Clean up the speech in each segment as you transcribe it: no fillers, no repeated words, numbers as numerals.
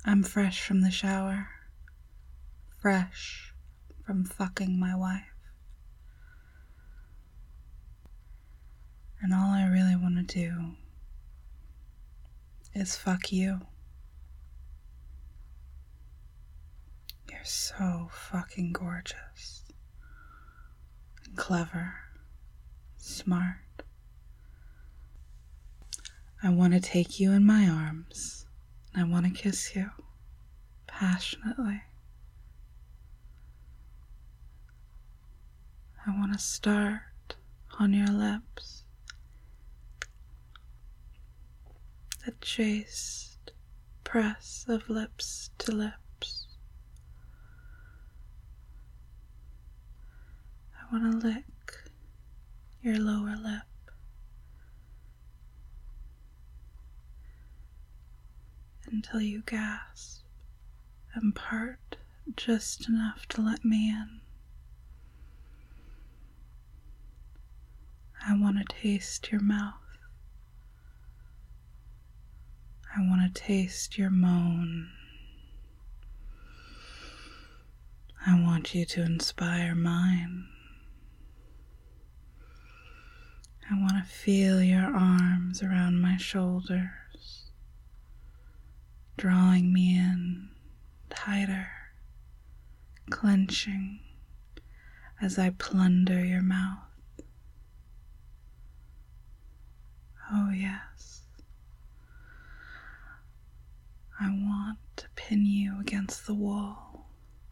I'm fresh from the shower, fresh from fucking my wife. And all I really want to do is fuck you. You're so fucking gorgeous, and clever, smart. I want to take you in my arms. I want to kiss you passionately. I want to start on your lips. The chaste press of lips to lips. I want to lick your lower lip. Until you gasp and part just enough to let me in. I want to taste your mouth. I want to taste your moan. I want you to inspire mine. I want to feel your arms around my shoulders, drawing me in tighter, clenching as I plunder your mouth. Oh yes, I want to pin you against the wall,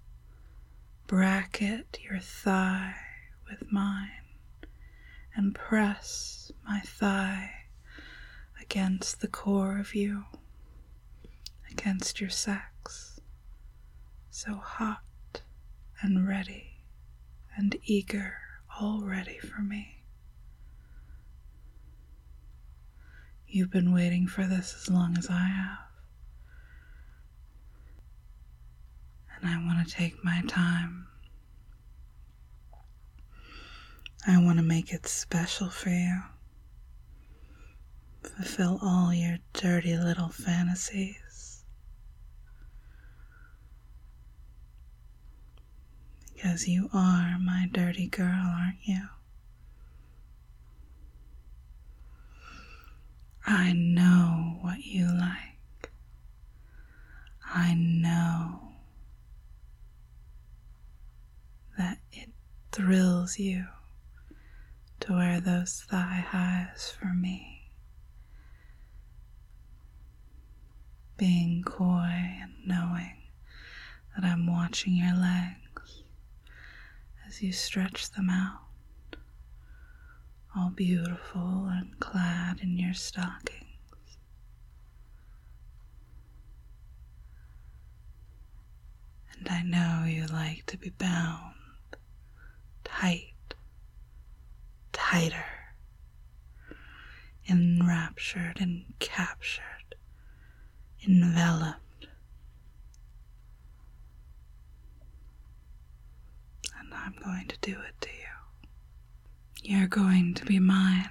bracket your thigh with mine, and press my thigh against the core of you, against your sex, so hot and ready and eager, all ready for me. You've been waiting for this as long as I have. And I want to take my time. I want to make it special for you. Fulfill all your dirty little fantasies. Because you are my dirty girl, aren't you? I know what you like. I know that it thrills you to wear those thigh highs for me. Being coy and knowing that I'm watching your legs as you stretch them out, all beautiful and clad in your stockings. And I know you like to be bound tight, tighter, enraptured and captured, enveloped. And I'm going to do it to you. You're going to be mine.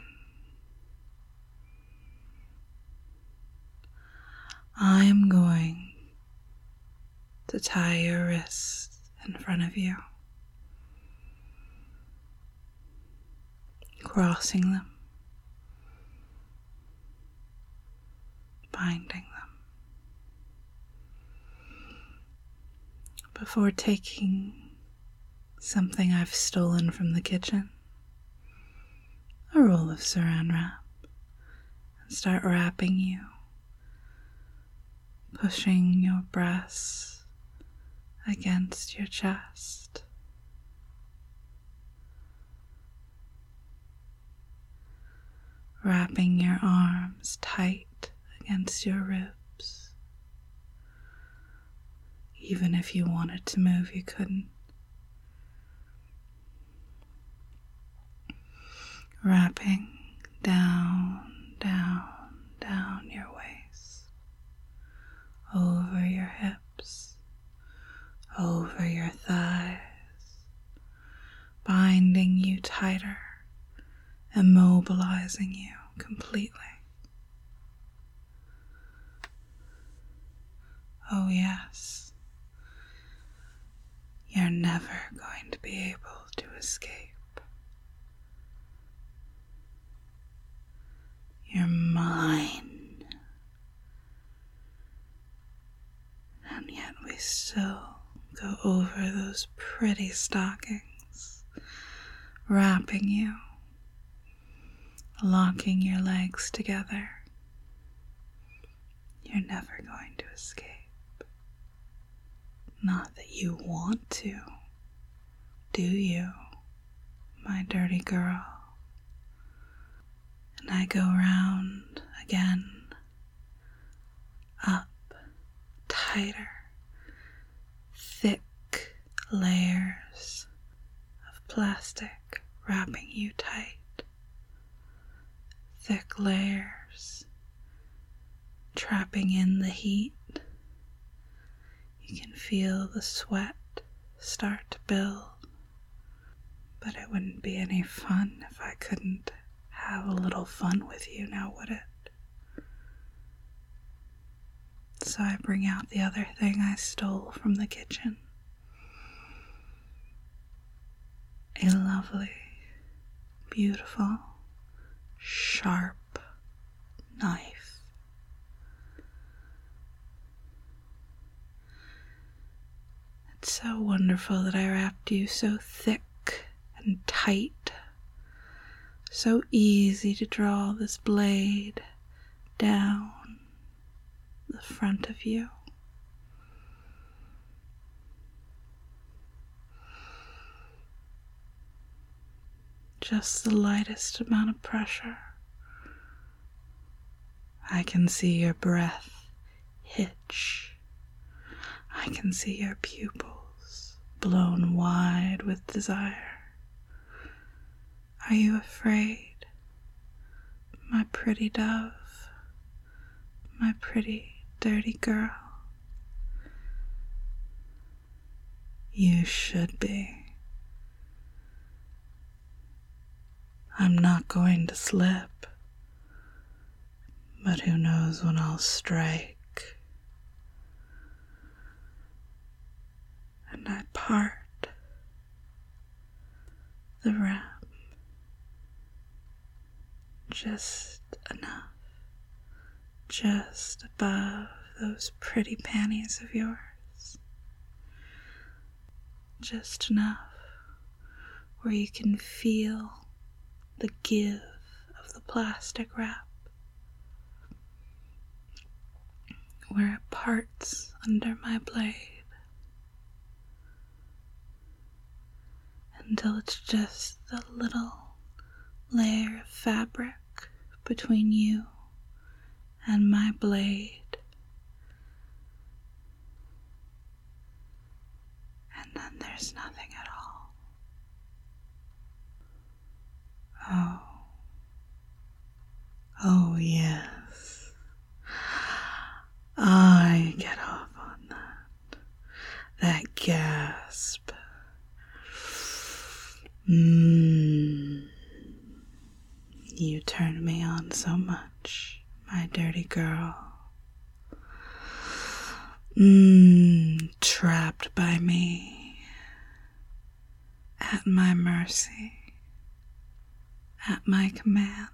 I'm going to tie your wrists in front of you, crossing them, binding them, before taking something I've stolen from the kitchen, a roll of saran wrap, and start wrapping you, pushing your breasts against your chest, wrapping your arms tight against your ribs. Even if you wanted to move, you couldn't. Wrapping down, down, down your waist, over your hips, over your thighs, binding you tighter, immobilizing you completely. Oh yes, you're never going to be able to escape. You're mine. And yet we still go over those pretty stockings, wrapping you, locking your legs together. You're never going to escape. Not that you want to, do you, my dirty girl? And I go round again, up, tighter, thick layers of plastic wrapping you tight, thick layers trapping in the heat. You can feel the sweat start to build, but it wouldn't be any fun if I couldn't have a little fun with you now, would it? So I bring out the other thing I stole from the kitchen. A lovely, beautiful, sharp knife. It's so wonderful that I wrapped you so thick and tight. So easy to draw this blade down the front of you. Just the lightest amount of pressure. I can see your breath hitch. I can see your pupils blown wide with desire. Are you afraid, my pretty dove, my pretty dirty girl? You should be. I'm not going to slip, but who knows when I'll strike. And I part the wrap just enough, just above those pretty panties of yours, just enough where you can feel the give of the plastic wrap, where it parts under my blade, until it's just the little layer of fabric between you and my blade. And then there's nothing at all. Oh yes. I get off on that. That gasp. You turn me on so much, my dirty girl. Trapped by me, at my mercy, at my command.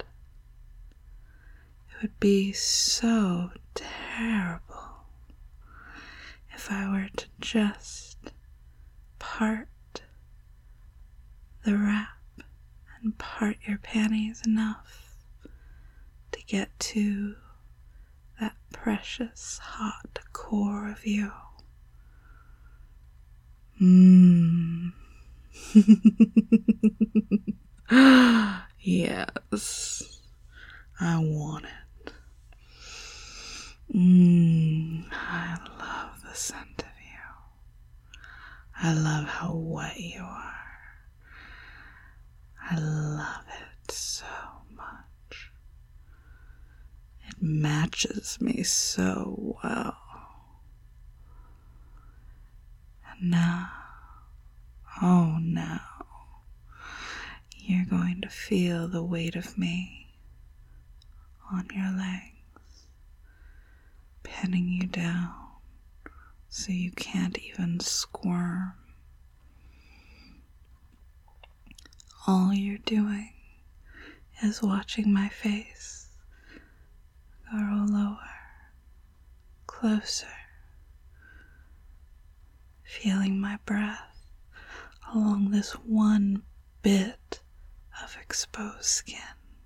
It would be so terrible if I were to just part the wrap and part your panties enough to get to that precious hot core of you. Yes, I want it. I love the scent of you. I love how wet you are. I love it so much. It matches me so well. And now, oh now, you're going to feel the weight of me on your legs, pinning you down so you can't even squirm. All you're doing is watching my face grow lower, closer, feeling my breath along this one bit of exposed skin.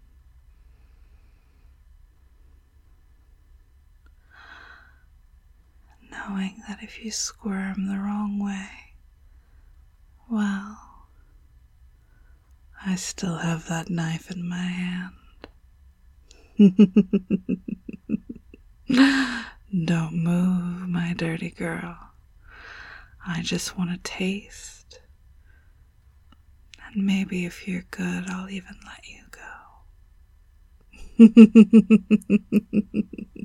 Knowing that if you squirm the wrong way, well, I still have that knife in my hand. Don't move, my dirty girl. I just want to taste. And maybe if you're good, I'll even let you go.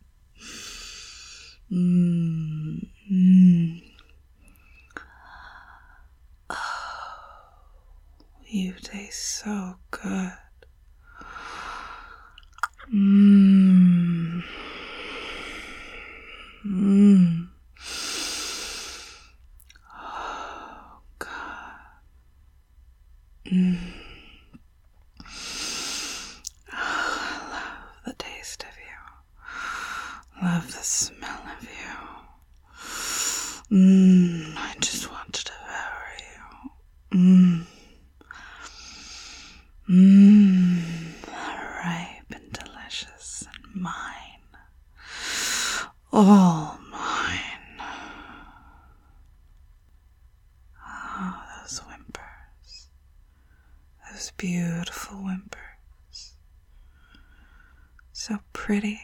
Oh, you taste so good. Oh, God. Oh, I love the taste of you. Love the smell of you. I just want to devour you. Ripe and delicious and mine. All mine. Oh, those whimpers. Those beautiful whimpers. So pretty.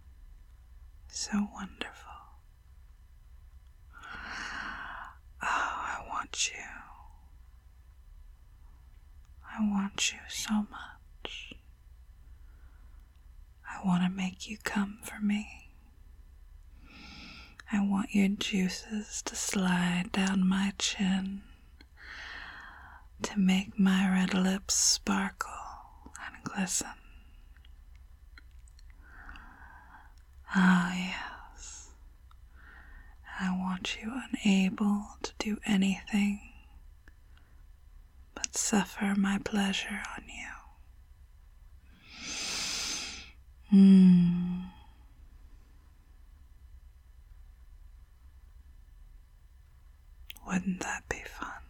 So wonderful. Oh, I want you. I want you so much. I want to make you come for me. I want your juices to slide down my chin, to make my red lips sparkle and glisten. Ah, yes. I want you unable to do anything but suffer my pleasure on you. Wouldn't that be fun?